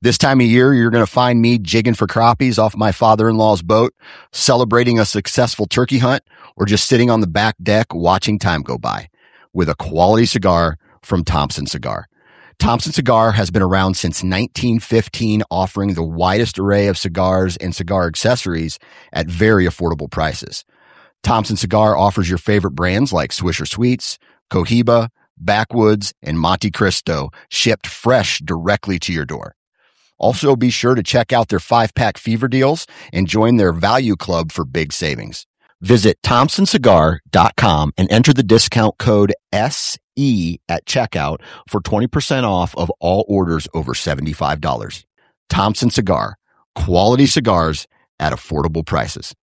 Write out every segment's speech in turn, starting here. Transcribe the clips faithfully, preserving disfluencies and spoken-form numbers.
This time of year, you're going to find me jigging for crappies off my father-in-law's boat, celebrating a successful turkey hunt, or just sitting on the back deck watching time go by with a quality cigar from Thompson Cigar. Thompson Cigar has been around since nineteen fifteen, offering the widest array of cigars and cigar accessories at very affordable prices. Thompson Cigar offers your favorite brands like Swisher Sweets, Cohiba, Backwoods, and Monte Cristo, shipped fresh directly to your door. Also, be sure to check out their five-pack fever deals and join their value club for big savings. Visit thompson cigar dot com and enter the discount code S E at checkout for twenty percent off of all orders over seventy-five dollars. Thompson Cigar, quality cigars at affordable prices.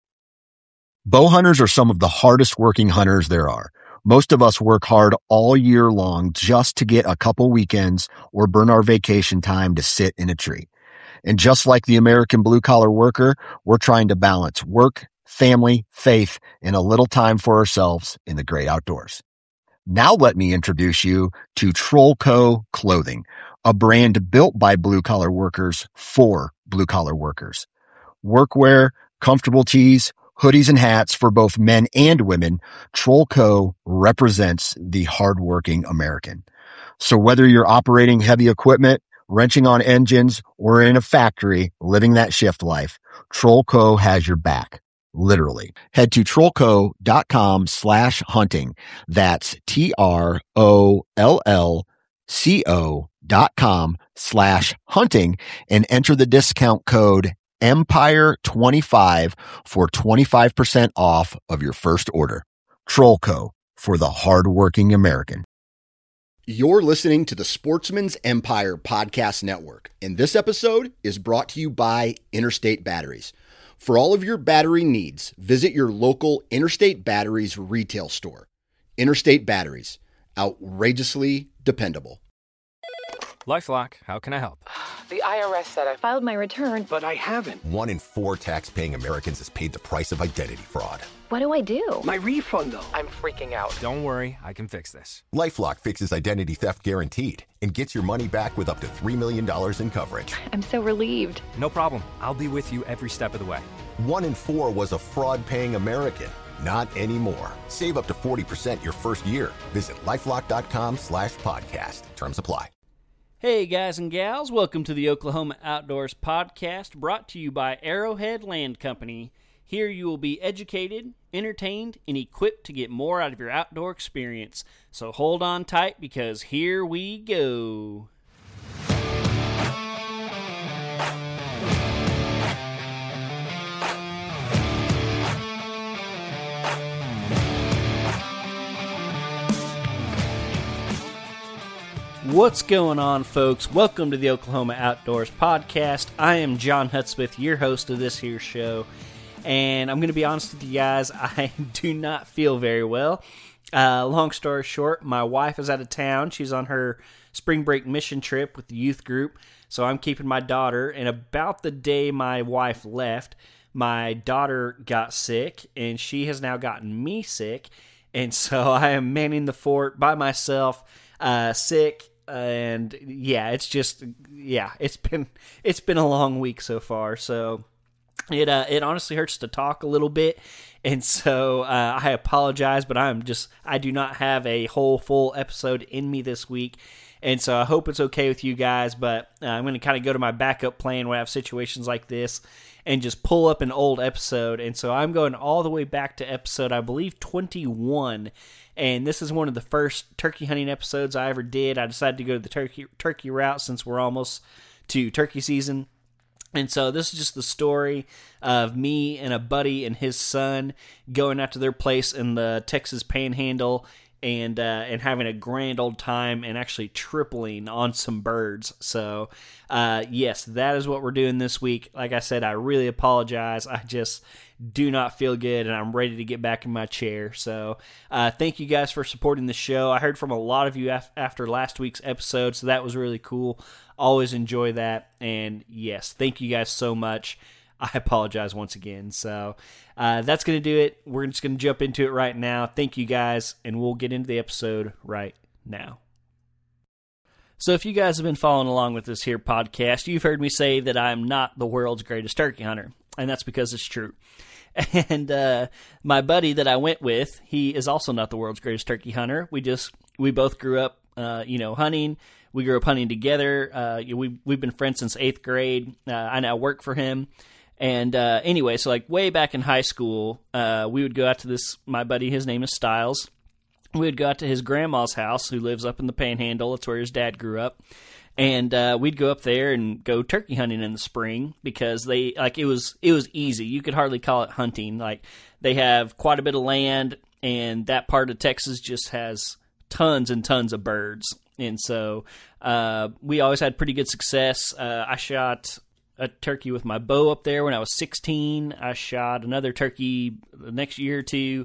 Bow hunters are some of the hardest working hunters there are. Most of us work hard all year long just to get a couple weekends or burn our vacation time to sit in a tree. And just like the American blue-collar worker, we're trying to balance work, family, faith, and a little time for ourselves in the great outdoors. Now let me introduce you to Trollco Clothing, a brand built by blue-collar workers for blue-collar workers. Workwear, comfortable tees, hoodies, and hats for both men and women, Trollco represents the hardworking American. So whether you're operating heavy equipment, wrenching on engines, or in a factory living that shift life, Trollco has your back. Literally. Head to trollco dot com slash hunting. That's T R O L L C O dot com slash hunting and enter the discount code Empire twenty-five for twenty-five percent off of your first order. Trollco, for the hardworking American. You're listening to the Sportsman's Empire Podcast Network, and this episode is brought to you by Interstate Batteries. For all of your battery needs, visit your local Interstate Batteries retail store. Interstate Batteries, outrageously dependable. LifeLock, how can I help? The I R S said I filed my return, but I haven't. One in four tax-paying Americans has paid the price of identity fraud. What do I do? My refund, though. I'm freaking out. Don't worry, I can fix this. LifeLock fixes identity theft guaranteed and gets your money back with up to three million dollars in coverage. I'm so relieved. No problem. I'll be with you every step of the way. One in four was a fraud-paying American. Not anymore. Save up to forty percent your first year. Visit lifelock dot com slash podcast. Terms apply. Hey guys and gals, welcome to the Oklahoma Outdoors Podcast, brought to you by Arrowhead Land Company. Here you will be educated, entertained, and equipped to get more out of your outdoor experience. So hold on tight because here we go. What's going on, folks? Welcome to the Oklahoma Outdoors Podcast. I am John Hutsmith, your host of this here show, and I'm going to be honest with you guys, I do not feel very well. Uh, long story short, my wife is out of town. She's on her spring break mission trip with the youth group, so I'm keeping my daughter, and about the day my wife left, my daughter got sick, and she has now gotten me sick, and so I am manning the fort by myself, uh, sick. And yeah, it's just yeah, it's been it's been a long week so far. So it uh, it honestly hurts to talk a little bit, and so uh, I apologize, but I'm just I do not have a whole full episode in me this week, and so I hope it's okay with you guys. But uh, I'm going to kind of go to my backup plan when I have situations like this, and just pull up an old episode. And so I'm going all the way back to episode I believe twenty-one. And this is one of the first turkey hunting episodes I ever did. I decided to go to the turkey turkey route since we're almost to turkey season. And so this is just the story of me and a buddy and his son going out to their place in the Texas Panhandle and uh, and having a grand old time and actually tripling on some birds. So, uh, yes, that is what we're doing this week. Like I said, I really apologize. I just do not feel good, and I'm ready to get back in my chair. So, uh, thank you guys for supporting the show. I heard from a lot of you af- after last week's episode, so that was really cool. Always enjoy that. And, yes, thank you guys so much. I apologize once again. So uh, that's going to do it. We're just going to jump into it right now. Thank you guys, and we'll get into the episode right now. So if you guys have been following along with this here podcast, you've heard me say that I'm not the world's greatest turkey hunter, and that's because it's true. And uh, my buddy that I went with, he is also not the world's greatest turkey hunter. We just we both grew up, uh, you know, hunting. We grew up hunting together. Uh, we we've been friends since eighth grade. Uh, I now work for him. And uh, anyway, so like way back in high school, uh, we would go out to this. My buddy, his name is Styles. We would go out to his grandma's house, who lives up in the Panhandle. That's where his dad grew up. And uh, we'd go up there and go turkey hunting in the spring because they like it was it was easy. You could hardly call it hunting. Like they have quite a bit of land, and that part of Texas just has tons and tons of birds. And so uh, we always had pretty good success. Uh, I shot a turkey with my bow up there when I was sixteen. I shot another turkey the next year or two.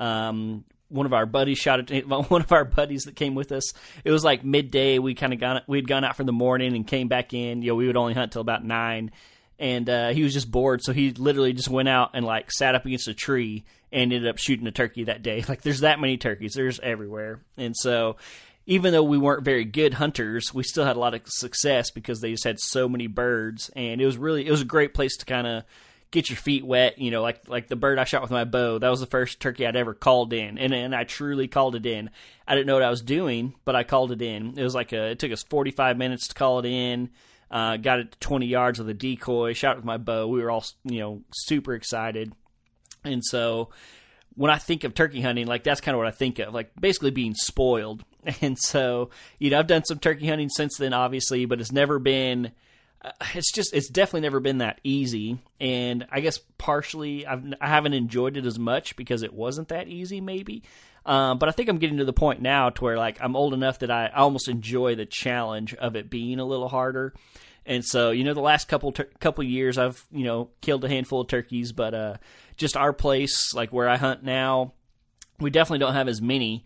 Um, One of our buddies shot it. One of our buddies that came with us. It was like midday. We kind of gone. We'd gone out for the morning and came back in. You know, we would only hunt till about nine, and uh, he was just bored, so he literally just went out and like sat up against a tree and ended up shooting a turkey that day. Like, there's that many turkeys. There's everywhere, and so even though we weren't very good hunters, we still had a lot of success because they just had so many birds, and it was really it was a great place to kind of get your feet wet, you know, like like the bird I shot with my bow. That was the first turkey I'd ever called in, and and I truly called it in. I didn't know what I was doing, but I called it in. It was like a, it took us forty-five minutes to call it in. Uh, got it to twenty yards with a decoy, shot it with my bow. We were all, you know, super excited. And so when I think of turkey hunting, like that's kind of what I think of, like basically being spoiled. And so, you know, I've done some turkey hunting since then, obviously, but it's never been It's just, it's definitely never been that easy, and I guess partially I've, I haven't enjoyed it as much because it wasn't that easy, maybe. Um, but I think I'm getting to the point now to where like I'm old enough that I almost enjoy the challenge of it being a little harder. And so, you know, the last couple tur- couple years I've, you know, killed a handful of turkeys, but uh, just our place, like where I hunt now, we definitely don't have as many.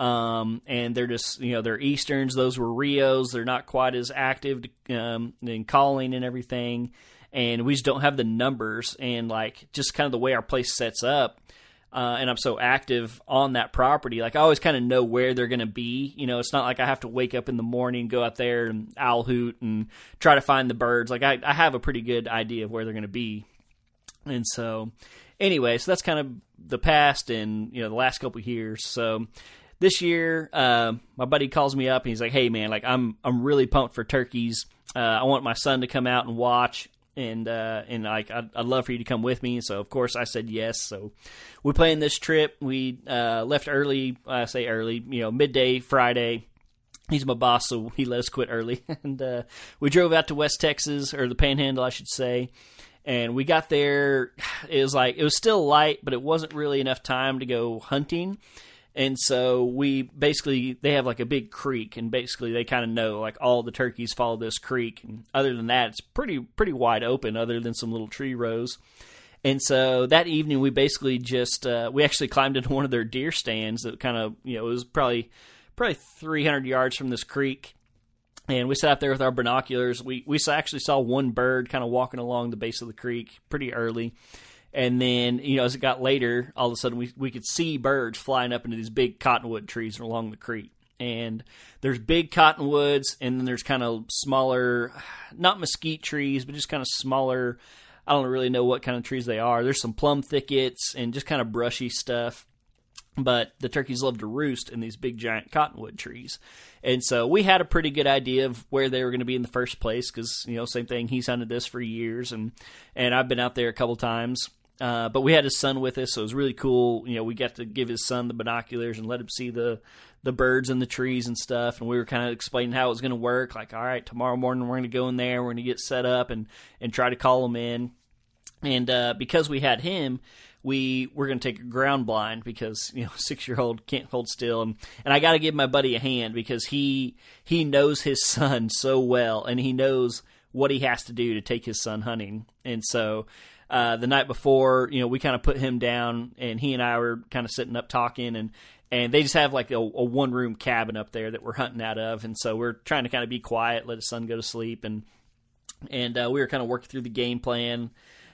Um, and they're just, you know, they're Easterns. Those were Rios. They're not quite as active, um, in calling and everything. And we just don't have the numbers, and like just kind of the way our place sets up. Uh, and I'm so active on that property. Like I always kind of know where they're going to be. You know, it's not like I have to wake up in the morning, go out there and owl hoot and try to find the birds. Like I, I have a pretty good idea of where they're going to be. And so anyway, so that's kind of the past and, you know, the last couple of years. So this year, uh, my buddy calls me up and he's like, "Hey man, like I'm I'm really pumped for turkeys. Uh, I want my son to come out and watch, and uh, and like I'd, I'd love for you to come with me." So of course I said yes. So we planned this trip. We uh, left early. I say early, you know, midday Friday. He's my boss, so he let us quit early, and uh, we drove out to West Texas, or the Panhandle, I should say. And we got there. It was like it was still light, but it wasn't really enough time to go hunting. And so we basically, they have like a big creek, and basically they kind of know like all the turkeys follow this creek. And other than that, it's pretty pretty wide open other than some little tree rows. And so that evening we basically just, uh, we actually climbed into one of their deer stands that kind of, you know, it was probably probably three hundred yards from this creek. And we sat out there with our binoculars. We, we actually saw one bird kind of walking along the base of the creek pretty early. And then, you know, as it got later, all of a sudden we we could see birds flying up into these big cottonwood trees along the creek. And there's big cottonwoods, and then there's kind of smaller, not mesquite trees, but just kind of smaller, I don't really know what kind of trees they are. There's some plum thickets and just kind of brushy stuff. But the turkeys love to roost in these big giant cottonwood trees. And so we had a pretty good idea of where they were going to be in the first place because, you know, same thing, he's hunted this for years, and, and I've been out there a couple times. Uh, but we had his son with us, so it was really cool. You know, we got to give his son the binoculars and let him see the, the birds in the trees and stuff. And we were kind of explaining how it was going to work. Like, all right, tomorrow morning we're going to go in there, we're going to get set up and, and try to call them in. And uh, because we had him, we were going to take a ground blind because, you know, six-year-old can't hold still. And, and I got to give my buddy a hand because he he knows his son so well, and he knows what he has to do to take his son hunting. And so uh, the night before, you know, we kind of put him down, and he and I were kind of sitting up talking, and and they just have like a, a one-room cabin up there that we're hunting out of. And so we're trying to kind of be quiet, let his son go to sleep, and and uh, we were kind of working through the game plan.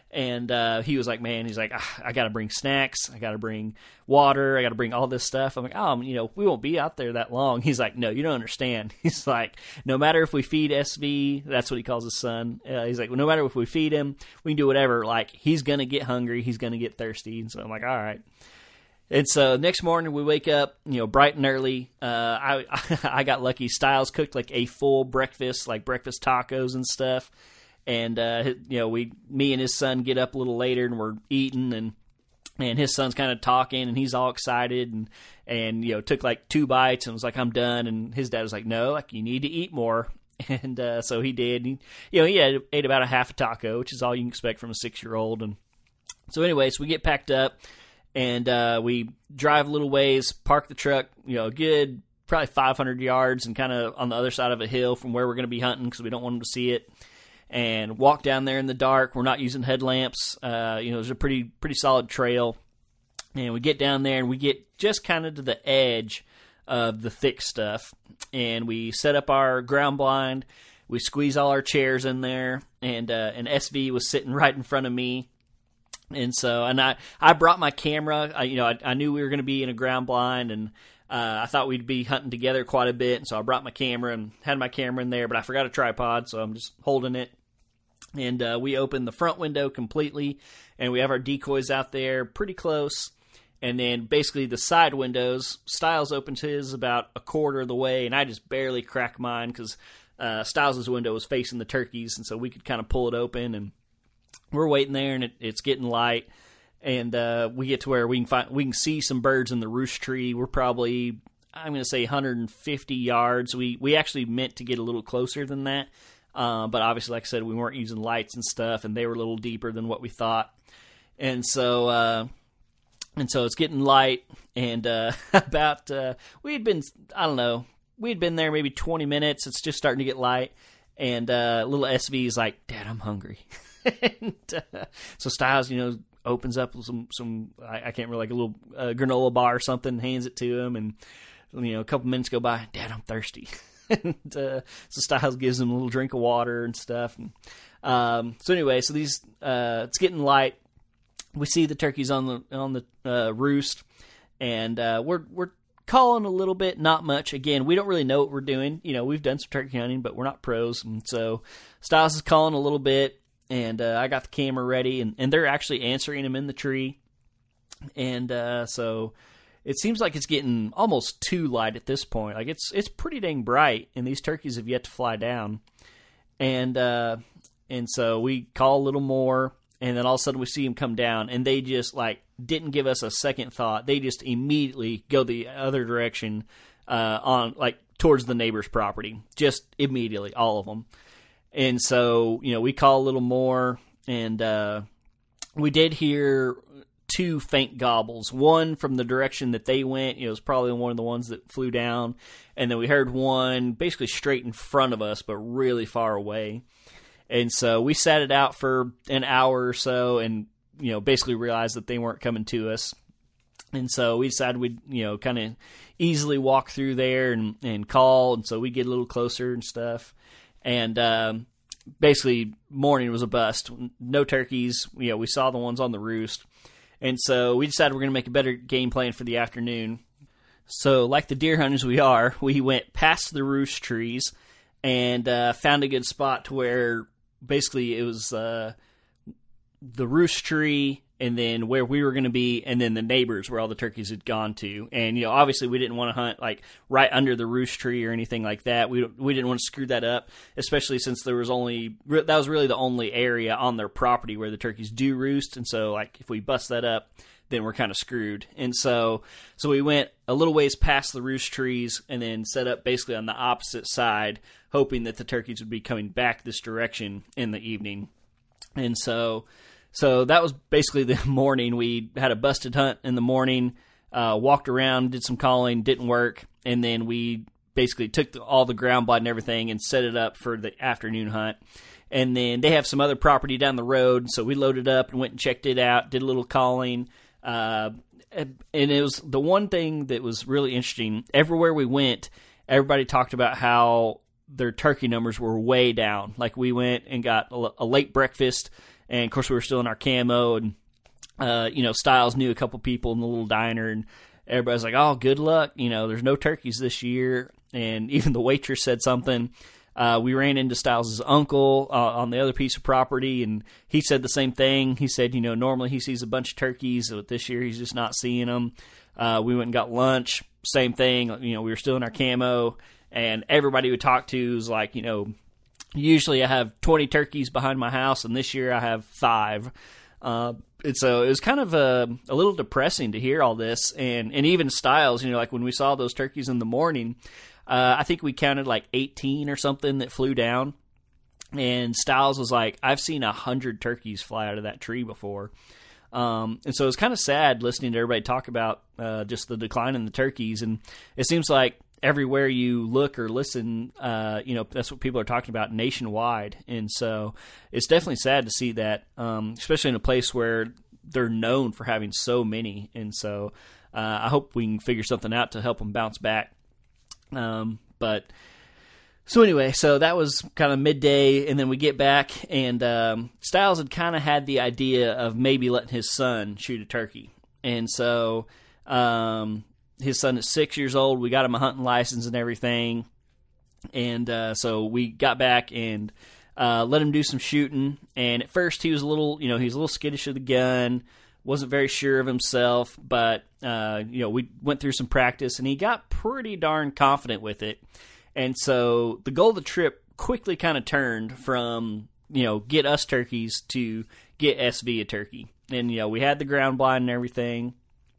And uh, he was like, man, he's like, ah, I got to bring snacks. I got to bring water. I got to bring all this stuff. I'm like, oh, you know, we won't be out there that long. He's like, no, you don't understand. He's like, no matter if we feed S V, that's what he calls his son. Uh, he's like, well, no matter if we feed him, we can do whatever. Like, he's going to get hungry. He's going to get thirsty. And so I'm like, all right. And so next morning we wake up, you know, bright and early. Uh, I I got lucky. Styles cooked like a full breakfast, like breakfast tacos and stuff. And, uh, you know, we, me and his son get up a little later and we're eating, and, and his son's kind of talking and he's all excited and, and, you know, took like two bites and was like, I'm done. And his dad was like, no, like you need to eat more. And, uh, so he did. He, you know, he had, ate about a half a taco, which is all you can expect from a six-year-old. And so anyway, so we get packed up and, uh, we drive a little ways, park the truck, you know, a good probably five hundred yards and kind of on the other side of a hill from where we're going to be hunting because we don't want them to see it. And walk down there in the dark. We're not using headlamps. Uh, you know, there's a pretty pretty solid trail. And we get down there and we get just kind of to the edge of the thick stuff. And we set up our ground blind. We squeeze all our chairs in there. And uh, and S V was sitting right in front of me. And so, and I, I brought my camera. I, you know, I, I knew we were going to be in a ground blind, and uh, I thought we'd be hunting together quite a bit. And so I brought my camera and had my camera in there, but I forgot a tripod, so I'm just holding it. And uh, we open the front window completely, and we have our decoys out there pretty close. And then basically the side windows, Styles opens his about a quarter of the way, and I just barely crack mine because uh, Styles' window was facing the turkeys, and so we could kind of pull it open. And we're waiting there, and it, it's getting light, and uh, we get to where we can find we can see some birds in the roost tree. We're probably, I'm going to say, one hundred fifty yards. We we actually meant to get a little closer than that. Uh, but obviously, like I said, we weren't using lights and stuff, and they were a little deeper than what we thought. And so, uh, and so it's getting light, and uh, about uh, we had been, I don't know, we had been there maybe twenty minutes. It's just starting to get light, and uh, little S V is like, "Dad, I'm hungry." and, uh, so Styles, you know, opens up some some I, I can't remember, like a little uh, granola bar or something, hands it to him, and you know, a couple minutes go by. Dad, I'm thirsty. And uh, so Styles gives him a little drink of water and stuff. And, um, so anyway, so these uh, it's getting light. We see the turkeys on the on the uh, roost, and uh, we're we're calling a little bit, not much. Again, we don't really know what we're doing. You know, we've done some turkey hunting, but we're not pros. And so Styles is calling a little bit, and uh, I got the camera ready, and, and they're actually answering him in the tree. And uh, so. It seems like it's getting almost too light at this point. Like it's it's pretty dang bright, and these turkeys have yet to fly down. And uh, and so we call a little more, and then all of a sudden we see them come down, and they just like didn't give us a second thought. They just immediately go the other direction uh, on like towards the neighbor's property, just immediately, all of them. And so you know we call a little more, and uh, we did hear two faint gobbles, one from the direction that they went. You know, it was probably one of the ones that flew down. And then we heard one basically straight in front of us, but really far away. And so we sat it out for an hour or so and, you know, basically realized that they weren't coming to us. And so we decided we'd, you know, kind of easily walk through there and, and call. And so we get a little closer and stuff. And, um, basically morning was a bust. No turkeys. You know, we saw the ones on the roost. And so we decided we're going to make a better game plan for the afternoon. So like the deer hunters we are, we went past the roost trees and uh, found a good spot to where basically it was uh, the roost tree and then where we were going to be, and then the neighbors where all the turkeys had gone to. And, you know, obviously we didn't want to hunt like right under the roost tree or anything like that. We we didn't want to screw that up, especially since there was only, that was really the only area on their property where the turkeys do roost. And so, like, if we bust that up, then we're kind of screwed. And so, so we went a little ways past the roost trees and then set up basically on the opposite side, hoping that the turkeys would be coming back this direction in the evening. And so... So that was basically the morning. We had a busted hunt in the morning, uh, walked around, did some calling, didn't work, and then we basically took the, all the ground blind and everything and set it up for the afternoon hunt. And then they have some other property down the road, so we loaded up and went and checked it out, did a little calling. Uh, and it was the one thing that was really interesting. Everywhere we went, everybody talked about how their turkey numbers were way down. Like we went and got a, a late breakfast, and of course we were still in our camo, and uh, you know, Styles knew a couple people in the little diner, and everybody's like, "Oh, good luck! You know, there's no turkeys this year." And even the waitress said something. Uh, we ran into Styles' uncle uh, on the other piece of property, and he said the same thing. He said, you know, normally he sees a bunch of turkeys, but this year he's just not seeing them. Uh, we went and got lunch, same thing. You know, we were still in our camo, and everybody we talked to was like, you know, usually I have twenty turkeys behind my house, and this year I have five. Uh, and so it was kind of a, a little depressing to hear all this, and, and even Styles, you know, like when we saw those turkeys in the morning, Uh, I think we counted like eighteen or something that flew down. And Styles was like, I've seen one hundred turkeys fly out of that tree before. Um, and so it's kind of sad listening to everybody talk about uh, just the decline in the turkeys. And it seems like everywhere you look or listen, uh, you know, that's what people are talking about nationwide. And so it's definitely sad to see that, um, especially in a place where they're known for having so many. And so uh, I hope we can figure something out to help them bounce back. Um, but so anyway, so that was kind of midday, and then we get back, and um, Styles had kind of had the idea of maybe letting his son shoot a turkey. And so um, his son is six years old. We got him a hunting license and everything. And uh, so we got back and uh, let him do some shooting. And at first he was a little, you know, he was a little skittish of the gun. Wasn't very sure of himself, but, uh, you know, we went through some practice, and he got pretty darn confident with it. And so the goal of the trip quickly kind of turned from, you know, get us turkeys to get S V a turkey. And, you know, we had the ground blind and everything.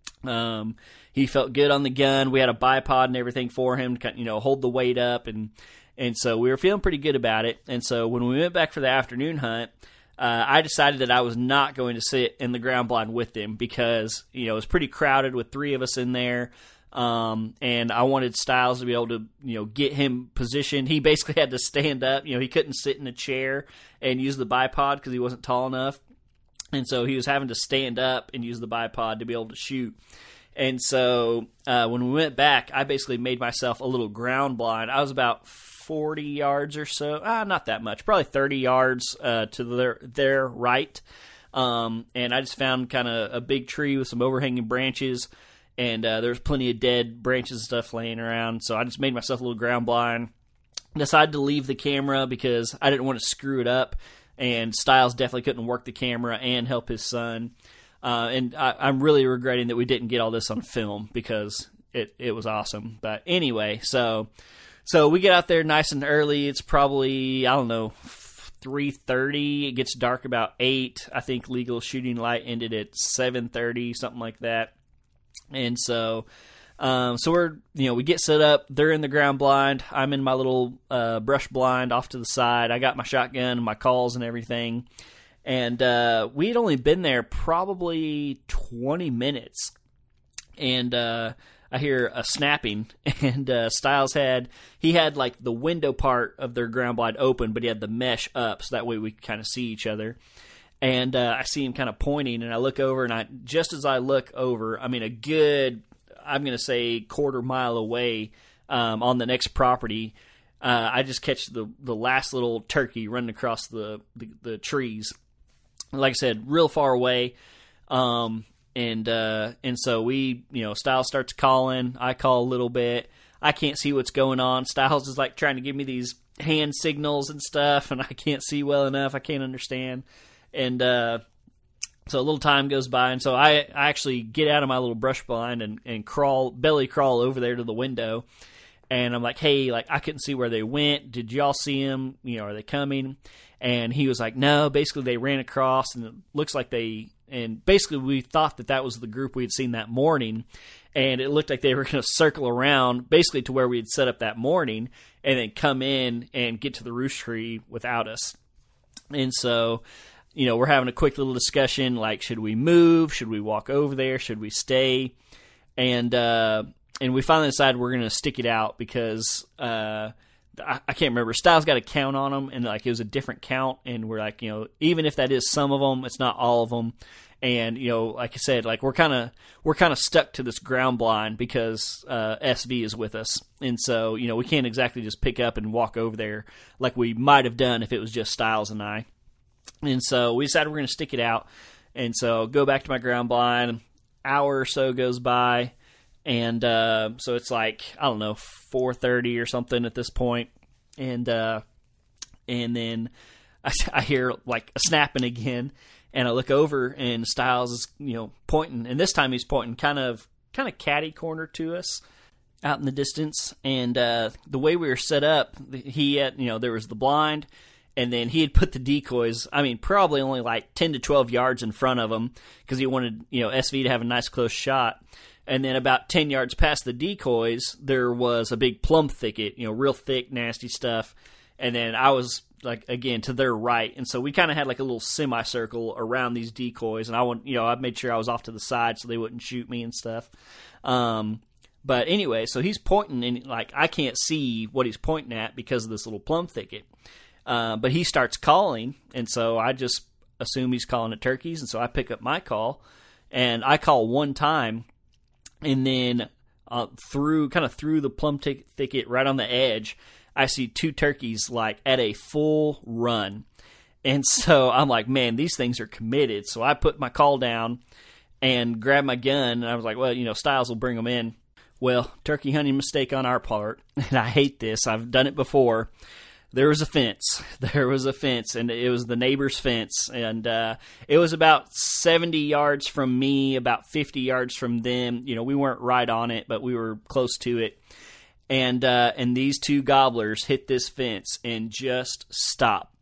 Um, he felt good on the gun. We had a bipod and everything for him to, you know, hold the weight up. And, and so we were feeling pretty good about it. And so when we went back for the afternoon hunt, Uh, I decided that I was not going to sit in the ground blind with them because, you know, it was pretty crowded with three of us in there. Um, and I wanted Styles to be able to, you know, get him positioned. He basically had to stand up. You know, he couldn't sit in a chair and use the bipod because he wasn't tall enough. And so he was having to stand up and use the bipod to be able to shoot. And so uh, when we went back, I basically made myself a little ground blind. I was about forty yards or so, ah, not that much, probably thirty yards uh, to their their right, um, and I just found kind of a big tree with some overhanging branches, and uh, there's plenty of dead branches and stuff laying around, so I just made myself a little ground blind. Decided to leave the camera because I didn't want to screw it up, and Styles definitely couldn't work the camera and help his son, uh, and I, I'm really regretting that we didn't get all this on film because it, it was awesome. But anyway, so... So we get out there nice and early. It's probably, I don't know, three thirty. It gets dark about eight. I think legal shooting light ended at seven thirty, something like that. And so um, so we're, you know, we get set up. They're in the ground blind. I'm in my little uh, brush blind off to the side. I got my shotgun and my calls and everything. And uh, we had only been there probably twenty minutes. And uh I hear a snapping, and uh, Styles had, he had like the window part of their ground blind open, but he had the mesh up, so that way we could kind of see each other. And uh, I see him kind of pointing, and I look over, and I just as I look over, I mean, a good, I'm going to say quarter mile away um, on the next property, uh, I just catch the, the last little turkey running across the, the, the trees. Like I said, real far away. Um And uh, and so we, you know, Styles starts calling. I call a little bit. I can't see what's going on. Styles is like trying to give me these hand signals and stuff, and I can't see well enough. I can't understand. And uh, so a little time goes by, and so I, I actually get out of my little brush blind and, and crawl, belly crawl over there to the window. And I'm like, hey, like I couldn't see where they went. Did y'all see them? You know, are they coming? And he was like, no, basically they ran across, and it looks like they... And basically, we thought that that was the group we had seen that morning, and it looked like they were going to circle around basically to where we had set up that morning and then come in and get to the roost tree without us. And so, you know, we're having a quick little discussion, like, should we move? Should we walk over there? Should we stay? And uh, and we finally decided we're going to stick it out because uh, I, I can't remember. Styles got a count on them, and like it was a different count, and we're like, you know, even if that is some of them, it's not all of them. And you know, like I said, like we're kind of we're kind of stuck to this ground blind because uh, S V is with us, and so you know we can't exactly just pick up and walk over there like we might have done if it was just Styles and I. And so we decided we're going to stick it out, and so go back to my ground blind. An hour or so goes by, and uh, so it's like I don't know four thirty or something at this point, and uh, and then I, I hear like a snapping again. And I look over, and Styles is, you know, pointing, and this time he's pointing kind of, kind of catty corner to us, out in the distance. And uh, the way we were set up, he had, you know, there was the blind, and then he had put the decoys. I mean, probably only like ten to twelve yards in front of him because he wanted, you know, S V to have a nice close shot. And then about ten yards past the decoys, there was a big plum thicket, you know, real thick, nasty stuff. And then I was, like, again, to their right. And so we kind of had like a little semicircle around these decoys. And I want, you know, I made sure I was off to the side so they wouldn't shoot me and stuff. Um, but anyway, so he's pointing, and like I can't see what he's pointing at because of this little plum thicket. Uh, but he starts calling, and so I just assume he's calling at turkeys. And so I pick up my call, and I call one time, and then uh, through kind of through the plum t- thicket right on the edge, I see two turkeys like at a full run. And so I'm like, man, these things are committed. So I put my call down and grabbed my gun, and I was like, well, you know, Styles will bring them in. Well, turkey hunting mistake on our part, and I hate this. I've done it before. There was a fence. There was a fence, and it was the neighbor's fence. And uh, it was about seventy yards from me, about fifty yards from them. You know, we weren't right on it, but we were close to it. And uh, and these two gobblers hit this fence and just stopped.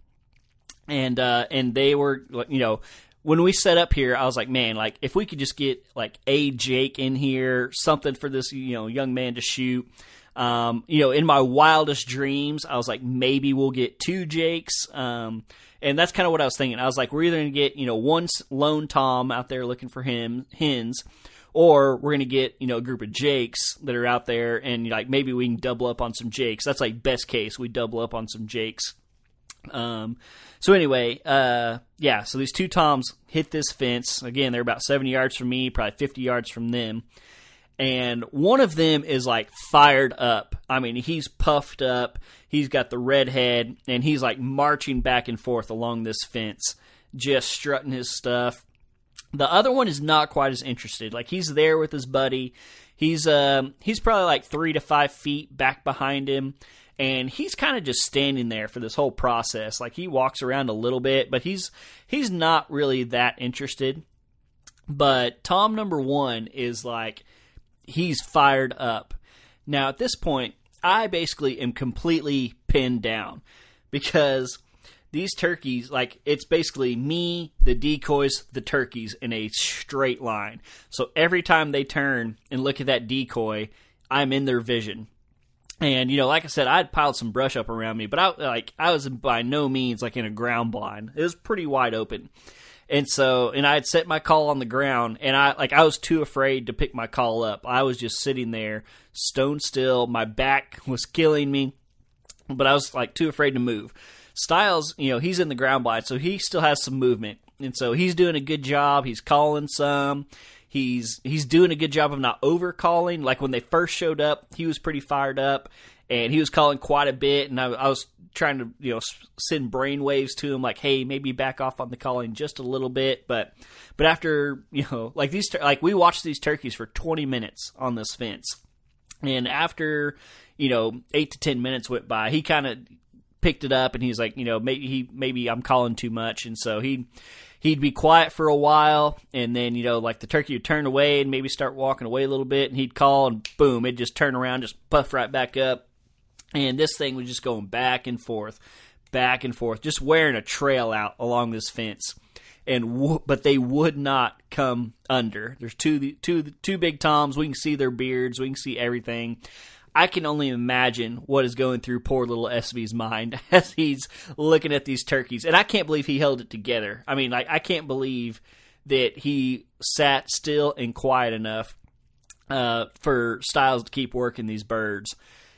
And uh, and they were, you know, when we set up here, I was like, man, like if we could just get like a Jake in here, something for this, you know, young man to shoot. Um, you know, in my wildest dreams, I was like, maybe we'll get two Jakes. Um, and that's kind of what I was thinking. I was like, we're either going to get, you know, one lone Tom out there looking for him, hens, or we're going to get, you know, a group of Jakes that are out there, and like maybe we can double up on some Jakes. That's like best case. We double up on some Jakes. Um, so anyway, uh, yeah, so these two Toms hit this fence. Again, they're about seventy yards from me, probably fifty yards from them. And one of them is like fired up. I mean, he's puffed up. He's got the red head, and he's like marching back and forth along this fence, just strutting his stuff. The other one is not quite as interested. Like, he's there with his buddy. He's um he's probably like three to five feet back behind him, and he's kind of just standing there for this whole process. Like, he walks around a little bit, but he's he's not really that interested. But Tom number one is like, he's fired up. Now, at this point, I basically am completely pinned down because these turkeys, like, it's basically me, the decoys, the turkeys in a straight line. So every time they turn and look at that decoy, I'm in their vision. And, you know, like I said, I'd piled some brush up around me, but I like I was by no means like in a ground blind. It was pretty wide open. And so, and I had set my call on the ground, and I like I was too afraid to pick my call up. I was just sitting there, stone still. My back was killing me, but I was like too afraid to move. Styles, you know, he's in the ground blind, so he still has some movement, and so he's doing a good job. He's calling some. He's he's doing a good job of not over calling. Like when they first showed up, he was pretty fired up, and he was calling quite a bit. And I, I was trying to, you know, send brainwaves to him, like, hey, maybe back off on the calling just a little bit. But but after, you know, like these, like we watched these turkeys for twenty minutes on this fence, and after, you know, eight to ten minutes went by, he kind of picked it up, and he's like, you know, maybe he maybe I'm calling too much, and so he. He'd be quiet for a while, and then, you know, like the turkey would turn away and maybe start walking away a little bit, and he'd call, and boom, it'd just turn around, just puff right back up. And this thing was just going back and forth, back and forth, just wearing a trail out along this fence. And w- but they would not come under. There's two, two, two big toms. We can see their beards. We can see everything. I can only imagine what is going through poor little S V's mind as he's looking at these turkeys. And I can't believe he held it together. I mean, like, I can't believe that he sat still and quiet enough uh, for Styles to keep working these birds.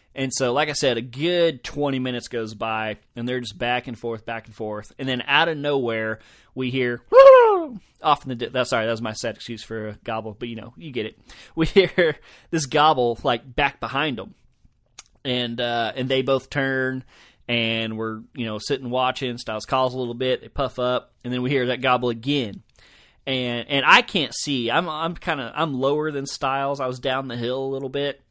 And so, like I said, a good twenty minutes goes by, and they're just back and forth, back and forth. And then out of nowhere, we hear, off in the, di- that's sorry, that was my set excuse for a gobble, but you know, you get it. We hear this gobble, like, back behind them. And, uh, and they both turn, and we're, you know, sitting watching. Styles calls a little bit, they puff up, and then we hear that gobble again. And, and I can't see. I'm, I'm kind of, I'm lower than Styles. I was down the hill a little bit.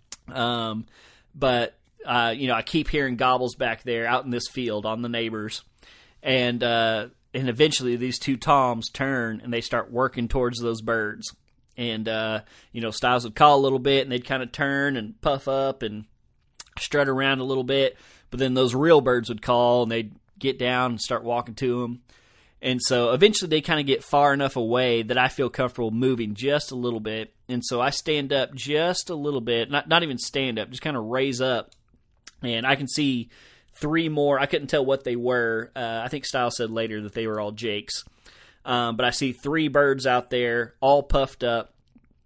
Um, But, uh, you know, I keep hearing gobbles back there out in this field on the neighbors. And uh, and eventually these two toms turn and they start working towards those birds. And, uh, you know, Styles would call a little bit and they'd kind of turn and puff up and strut around a little bit. But then those real birds would call and they'd get down and start walking to them. And so eventually they kind of get far enough away that I feel comfortable moving just a little bit. And so I stand up just a little bit, not not even stand up, just kind of raise up. And I can see three more. I couldn't tell what they were. Uh, I think Styles said later that they were all Jakes. Um, but I see three birds out there, all puffed up,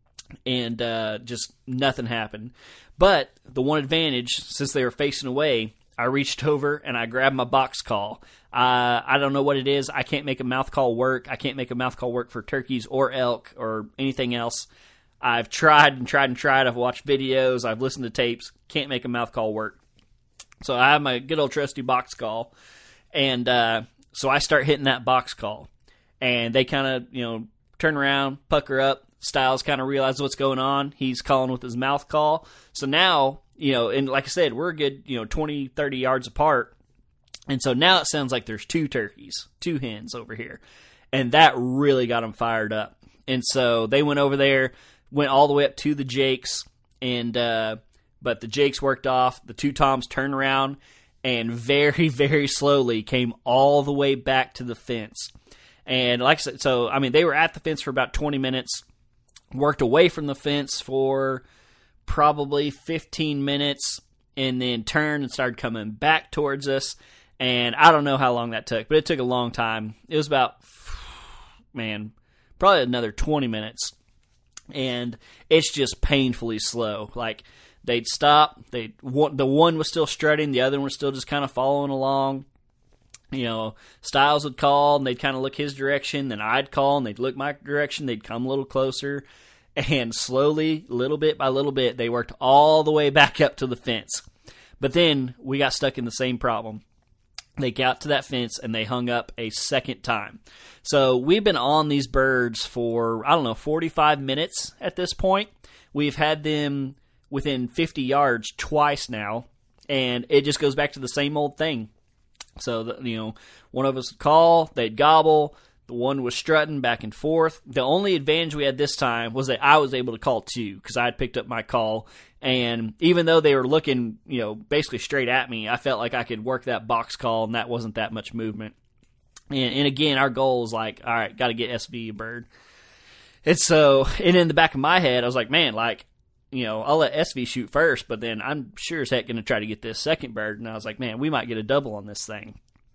and uh, just nothing happened. But the one advantage, since they were facing away, I reached over and I grabbed my box call. Uh, I don't know what it is. I can't make a mouth call work. I can't make a mouth call work for turkeys or elk or anything else. I've tried and tried and tried. I've watched videos. I've listened to tapes. Can't make a mouth call work. So I have my good old trusty box call. And uh, so I start hitting that box call. And they kind of, you know, turn around, pucker up. Styles kind of realizes what's going on. He's calling with his mouth call. So now, you know, and like I said, we're a good, you know, twenty, thirty yards apart. And so now it sounds like there's two turkeys, two hens over here. And that really got them fired up. And so they went over there, went all the way up to the Jakes, and uh, but the Jakes worked off. The two toms turned around and very, very slowly came all the way back to the fence. And like I said, so, I mean, they were at the fence for about twenty minutes, worked away from the fence for probably fifteen minutes, and then turned and started coming back towards us. And I don't know how long that took, but it took a long time. It was about, man, probably another twenty minutes. And it's just painfully slow. Like, they'd stop. They'd, the one was still strutting. The other one was still just kind of following along. You know, Styles would call, and they'd kind of look his direction. Then I'd call, and they'd look my direction. They'd come a little closer. And slowly, little bit by little bit, they worked all the way back up to the fence. But then we got stuck in the same problem. They got to that fence, and they hung up a second time. So we've been on these birds for, I don't know, forty-five minutes at this point. We've had them within fifty yards twice now, and it just goes back to the same old thing. So, the, you know, one of us would call, they'd gobble, the one was strutting back and forth. The only advantage we had this time was that I was able to call too, because I had picked up my call. And even though they were looking, you know, basically straight at me, I felt like I could work that box call, and that wasn't that much movement. And, and again, our goal is like, all right, got to get S V a bird. And so, and in the back of my head, I was like, man, like, you know, I'll let S V shoot first, but then I'm sure as heck going to try to get this second bird. And I was like, man, we might get a double on this thing.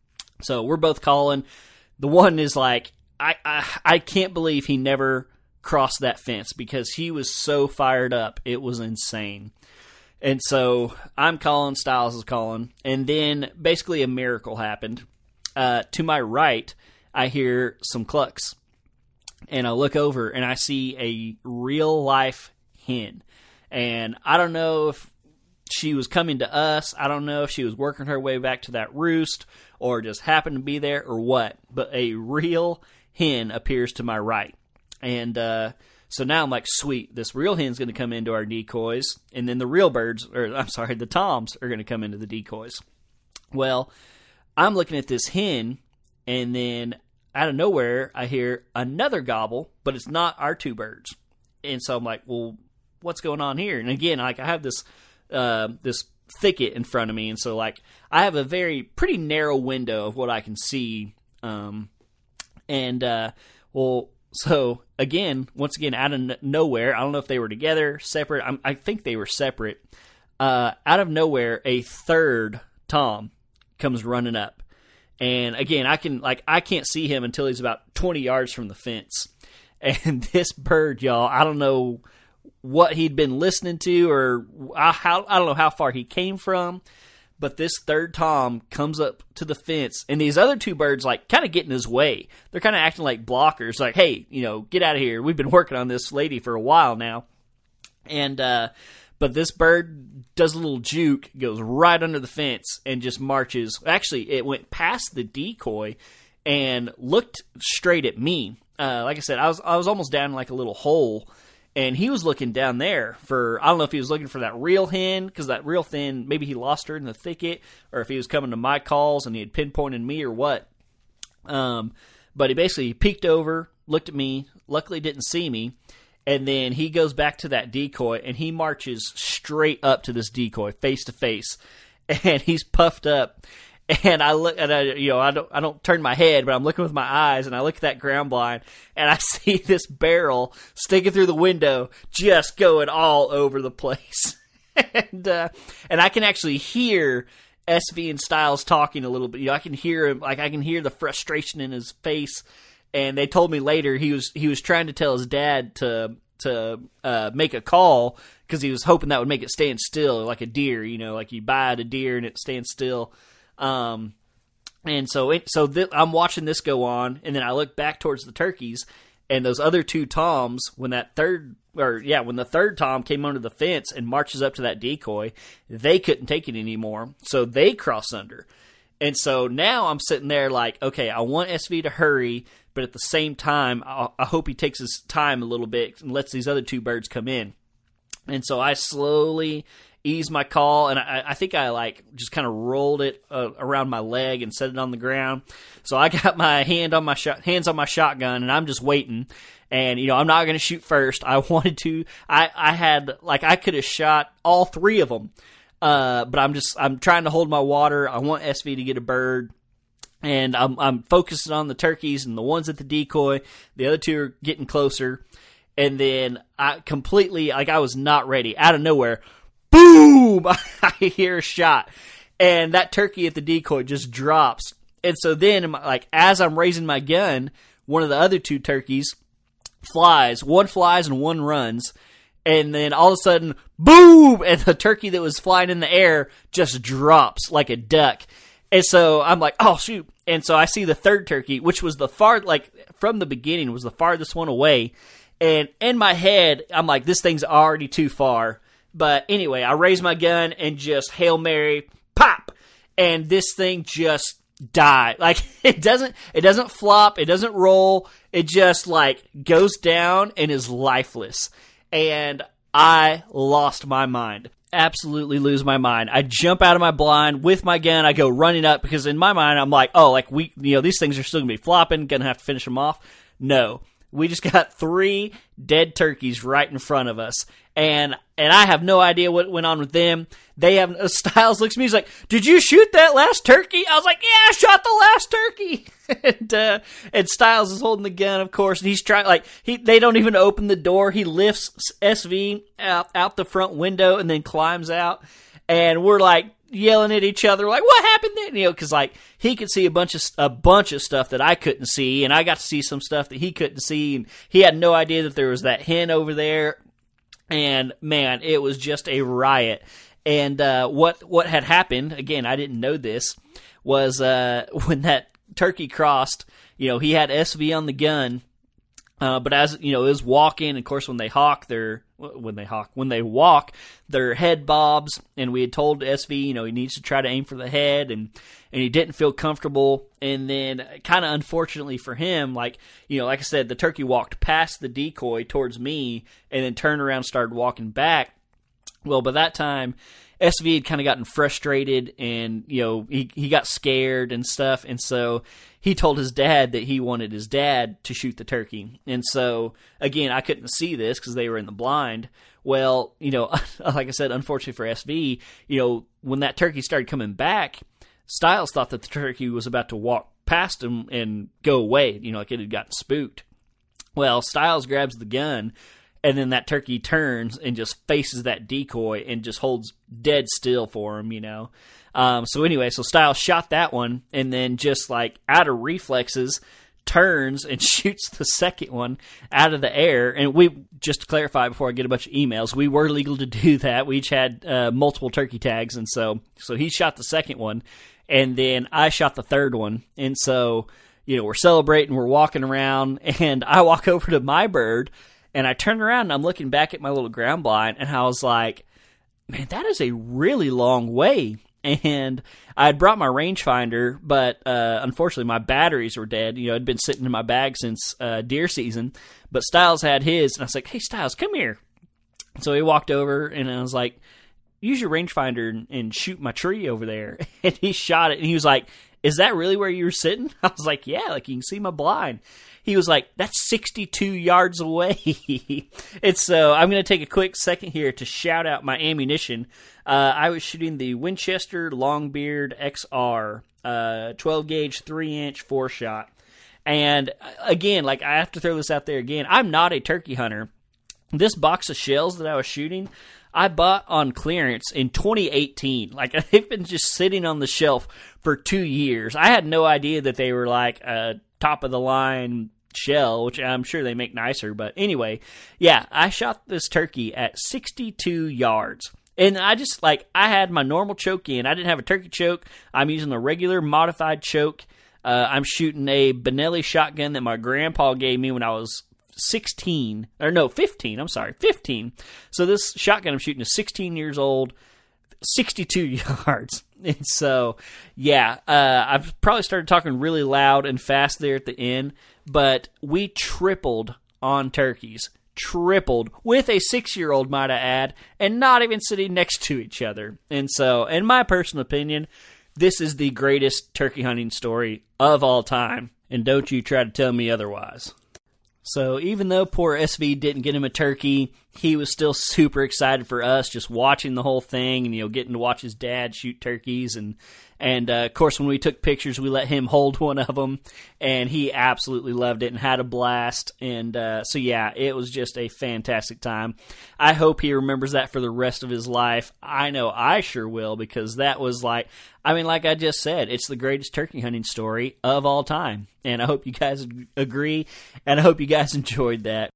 So we're both calling. The one is like, I, I, I can't believe he never crossed that fence because he was so fired up. It was insane. And so I'm calling, Styles is calling, and then basically a miracle happened. Uh, to my right, I hear some clucks, and I look over and I see a real life hen. And I don't know if she was coming to us. I don't know if she was working her way back to that roost or just happened to be there or what. But a real hen appears to my right. And uh, so now I'm like, sweet, this real hen's going to come into our decoys. And then the real birds, or I'm sorry, the toms are going to come into the decoys. Well, I'm looking at this hen, and then out of nowhere, I hear another gobble, but it's not our two birds. And so I'm like, well, what's going on here? And again, like I have this uh, this thicket in front of me, and so like I have a very pretty narrow window of what I can see. Um, and uh, well, so again, once again, out of n- nowhere, I don't know if they were together, separate. I'm, I think they were separate. Uh, out of nowhere, a third tom comes running up, and again, I can like I can't see him until he's about twenty yards from the fence. And this bird, y'all, I don't know what he'd been listening to, or how, I don't know how far he came from. But this third Tom comes up to the fence, and these other two birds, like, kind of get in his way. They're kind of acting like blockers, like, hey, you know, get out of here. We've been working on this lady for a while now. And, uh, but this bird does a little juke, goes right under the fence, and just marches. Actually, it went past the decoy and looked straight at me. Uh, like I said, I was I was almost down in like a little hole, and he was looking down there for, I don't know if he was looking for that real hen, because that real hen, maybe he lost her in the thicket, or if he was coming to my calls and he had pinpointed me or what. Um, but he basically peeked over, looked at me, luckily didn't see me, and then he goes back to that decoy, and he marches straight up to this decoy, face to face, and he's puffed up. And I look, and I, you know, I don't, I don't turn my head, but I'm looking with my eyes, and I look at that ground blind, and I see this barrel sticking through the window, just going all over the place, and uh, and I can actually hear S V and Styles talking a little bit. You know, I can hear him, like I can hear the frustration in his face. And they told me later he was he was trying to tell his dad to to uh, make a call, because he was hoping that would make it stand still, like a deer, you know, like you buy a deer and it stands still. Um, and so it, so th- I'm watching this go on, and then I look back towards the turkeys, and those other two toms, when that third, or yeah, when the third tom came under the fence and marches up to that decoy, they couldn't take it anymore, so they cross under. And so now I'm sitting there like, okay, I want S V to hurry, but at the same time, I, I hope he takes his time a little bit and lets these other two birds come in. And so I slowly ease my call, and I, I think I like just kind of rolled it uh, around my leg and set it on the ground. So I got my hand on my shot, hands on my shotgun, and I'm just waiting. And you know, I'm not going to shoot first. I wanted to. I I had like I could have shot all three of them, uh, but I'm just I'm trying to hold my water. I want S V to get a bird. And I'm I'm focusing on the turkeys and the ones at the decoy. The other two are getting closer. And then I completely, like I was not ready. Out of nowhere, boom! I hear a shot. And that turkey at the decoy just drops. And so then, like as I'm raising my gun, one of the other two turkeys flies. One flies and one runs. And then all of a sudden, boom! And the turkey that was flying in the air just drops like a duck. And so I'm like, oh, shoot. And so I see the third turkey, which was the far, like, from the beginning, was the farthest one away. And in my head, I'm like, this thing's already too far. But anyway, I raise my gun and just Hail Mary, pop! And this thing just died. Like, it doesn't, it doesn't flop, it doesn't roll. It just, like, goes down and is lifeless. And I lost my mind. Absolutely lose my mind. I jump out of my blind with my gun. I go running up, because in my mind I'm like, oh, like we, you know, these things are still gonna be flopping. Gonna have to finish them off. No, we just got three dead turkeys right in front of us, and and I have no idea what went on with them. They have. Uh, Styles looks at me. He's like, "Did you shoot that last turkey?" I was like, "Yeah, I shot the last turkey." and uh, and Styles is holding the gun, of course, and he's trying. Like he, they don't even open the door. He lifts S V out out the front window and then climbs out, and we're like yelling at each other, like, "What happened then?" You know, because like he could see a bunch of a bunch of stuff that I couldn't see, and I got to see some stuff that he couldn't see, and he had no idea that there was that hen over there. And man, it was just a riot. And uh, what what had happened, again, I didn't know this, was uh, when that turkey crossed, you know, he had S V on the gun, uh, but as, you know, it was walking, of course, when they hawk, their, when they hawk, when they walk, their head bobs, and we had told S V, you know, he needs to try to aim for the head, and, and he didn't feel comfortable, and then, kind of unfortunately for him, like, you know, like I said, the turkey walked past the decoy towards me, and then turned around and started walking back. Well, by that time, S V had kind of gotten frustrated, and, you know, he, he got scared and stuff, and so he told his dad that he wanted his dad to shoot the turkey. And so, again, I couldn't see this because they were in the blind. Well, you know, like I said, unfortunately for S V, you know, when that turkey started coming back, Styles thought that the turkey was about to walk past him and go away, you know, like it had gotten spooked. Well, Styles grabs the gun, and then that turkey turns and just faces that decoy and just holds dead still for him, you know. Um, so anyway, so Styles shot that one, and then just like out of reflexes, turns and shoots the second one out of the air. And we, just to clarify before I get a bunch of emails, we were legal to do that. We each had uh, multiple turkey tags, and so so he shot the second one, and then I shot the third one. And so, you know, we're celebrating, we're walking around, and I walk over to my bird, and I turn around, and I'm looking back at my little ground blind, and I was like, man, that is a really long way. And I had brought my rangefinder, but uh, unfortunately my batteries were dead. You know, it'd been sitting in my bag since uh, deer season. But Styles had his, and I was like, hey, Styles, come here. So he walked over, and I was like, use your rangefinder and, and shoot my tree over there. And he shot it, and he was like, is that really where you were sitting? I was like, yeah, like you can see my blind. He was like, that's sixty-two yards away. And so I'm going to take a quick second here to shout out my ammunition. Uh, I was shooting the Winchester Longbeard X R, uh, twelve gauge, three inch, four shot. And again, like I have to throw this out there again, I'm not a turkey hunter. This box of shells that I was shooting, I bought on clearance in twenty eighteen. Like, they've been just sitting on the shelf for two years. I had no idea that they were like a top-of-the-line shell, which I'm sure they make nicer. But anyway, yeah, I shot this turkey at sixty-two yards. And I just, like, I had my normal choke in. I didn't have a turkey choke. I'm using a regular modified choke. Uh, I'm shooting a Benelli shotgun that my grandpa gave me when I was sixteen, or no, fifteen, I'm sorry, fifteen. So this shotgun I'm shooting is sixteen years old, sixty-two yards. And so, yeah, uh, I've probably started talking really loud and fast there at the end, but we tripled on turkeys. Tripled with a six-year-old, might I add, and not even sitting next to each other. And so, in my personal opinion, this is the greatest turkey hunting story of all time. And don't you try to tell me otherwise. So even though poor S V didn't get him a turkey, he was still super excited for us, just watching the whole thing, and you know, getting to watch his dad shoot turkeys, and and uh, of course when we took pictures, we let him hold one of them, and he absolutely loved it and had a blast. And uh, so yeah, it was just a fantastic time. I hope he remembers that for the rest of his life. I know I sure will, because that was like, I mean, like I just said, it's the greatest turkey hunting story of all time. And I hope you guys agree, and I hope you guys enjoyed that.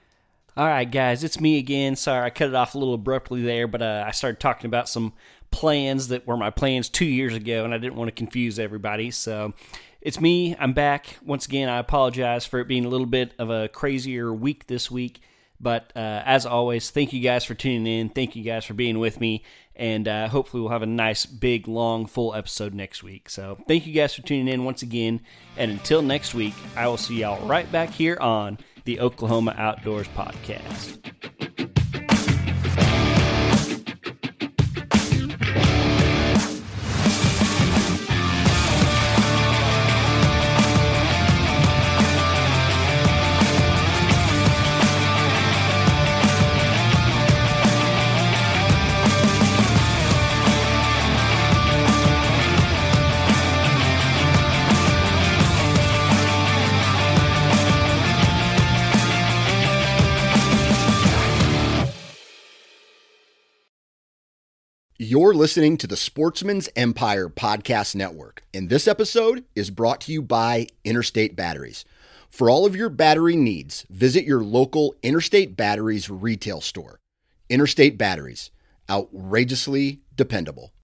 All right, guys, it's me again. Sorry, I cut it off a little abruptly there, but uh, I started talking about some plans that were my plans two years ago, and I didn't want to confuse everybody. So it's me. I'm back. Once again, I apologize for it being a little bit of a crazier week this week. But uh, as always, thank you guys for tuning in. Thank you guys for being with me. And uh, hopefully we'll have a nice, big, long, full episode next week. So thank you guys for tuning in once again. And until next week, I will see y'all right back here on the Oklahoma Outdoors Podcast. You're listening to the Sportsman's Empire Podcast Network, and this episode is brought to you by Interstate Batteries. For all of your battery needs, visit your local Interstate Batteries retail store. Interstate Batteries, outrageously dependable.